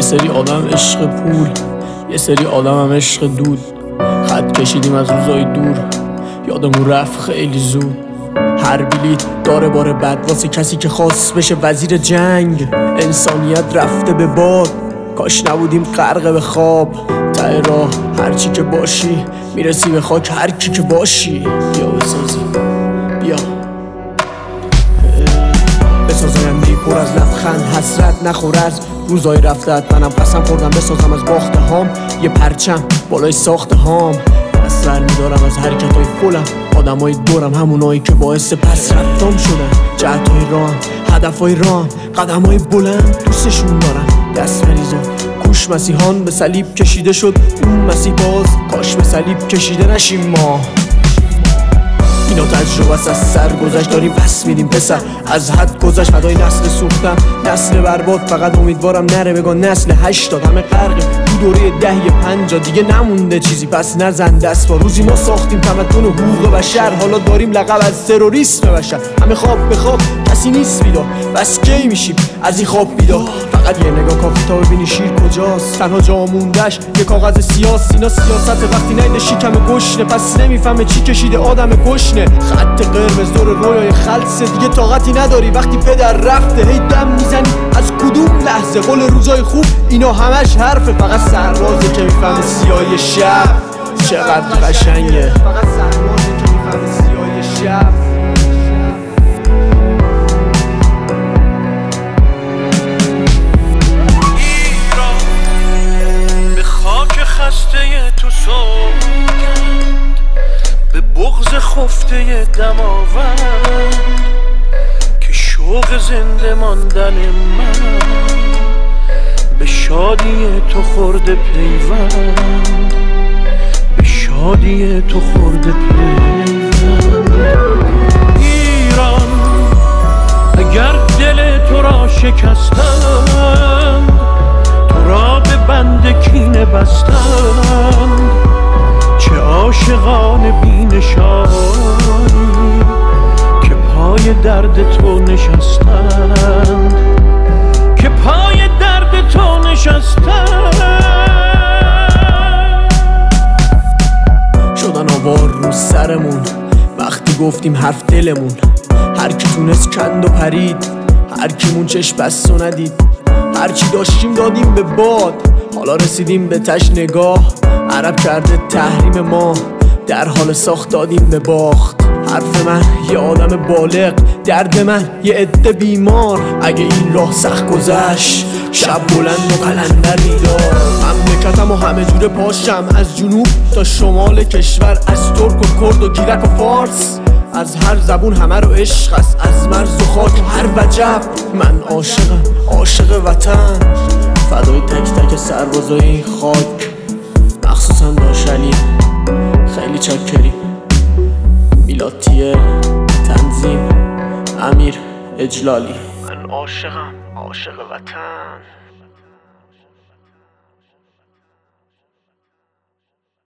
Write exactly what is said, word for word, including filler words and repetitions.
سری آدم عشق پول، یه سری آدم هم عشق دود. خط کشیدیم از روزای دور، یادمون رفت خیلی زود. هر بلیط داره بار بد واسه کسی که خواست بشه وزیر جنگ. انسانیت رفته به باد، کاش نبودیم غرق به خواب. ته راه هرچی که باشی میرسی به خاک، هر کی که باشی. بیا بسازی، بیا بسازایندی پر از لبخند، حسرت نخور از روزای رفتت. منم قسم خوردم بسازم از باخته هام یه پرچم بالای ساخته هام. اثر میدارم از حرکتای فولم، آدمای دورم همونایی که باعث پس رفتام شدن. جهتای راهم، هدفای راهم، قدمای بلند دوستشون دارم. دست مریضان کوش مسیحان به صلیب کشیده شد اون مسیح باز، کاش به صلیب کشیده نشیم ما. اینا تجربه است، از سر گذشت داریم پس میدیم پسر. از حد گذشت فدای نسل سوختم، نسل برباد. فقط امیدوارم نره بگن نسل هشتاد همه غرق تو دوره دهی پنجا. دیگه نمونده چیزی پس نزن دست با. روزی ما ساختیم تمدن و حقوق بشر، حالا داریم لقب از تروریسم بشر. همه خواب به خواب کسی نیست بیدار، بس کی میشیم از این خواب بیدار؟ فقط یه نگاه کافی تا ببینی شیر کجاست. تنها جا موندش یه کاغذ سیاست. اینا سیاست وقتی نیده شکم گشنه، پس نمیفهمه چی کشیده آدم گشنه. خط قرمز دور رویای خلصه، دیگه طاقتی نداری وقتی پدر رفته. هی دم میزنی از کدوم لحظه؟ قول روزای خوب اینا همش حرفه. فقط سربازه که میفهمه سیاهی شب چقدر قشنگه. فقط سربازه که میفهمه سیاهی شب. خسته تو سوگند، به بغض خفته دماوند، که شوق زنده ماندن من به شادی تو خورده پیوند، به شادی تو خورده پیوند. ایران اگر دل تو را شکستند، تو را به بند کینه بستند. چه عاشقان بی‌نشانی که پای درد تو نشستند، که پای درد تو نشستند. شدن آوار رو سرمون وقتی گفتیم حرف دلمون. هر کی تونست کند و پرید، هر کیمون چشم بست و ندید. هرچی داشتیم دادیم به باد، حالا رسیدیم به تش نگاه. عرب کرده تحریم ما، در حال ساخت دادیم به باخت. حرف من یه آدم بالغ، درد من یه عده بیمار. اگه این راه سخت گذشت، شب بلند و قلندر بیدار. مملکتم و همه جوره پاشم، از جنوب تا شمال کشور، از ترک و کرد و گیرک و فارس. از هر زبون همه رو عشق است، از مرز و خاک و هر وجب. من عاشقم، عاشق وطن، فدای تک تک سربازای این خاک، مخصوصا داشلی. خیلی چاکری. میلادیه، تنظیم امیر اجلالی. من عاشقم، عاشق وطن.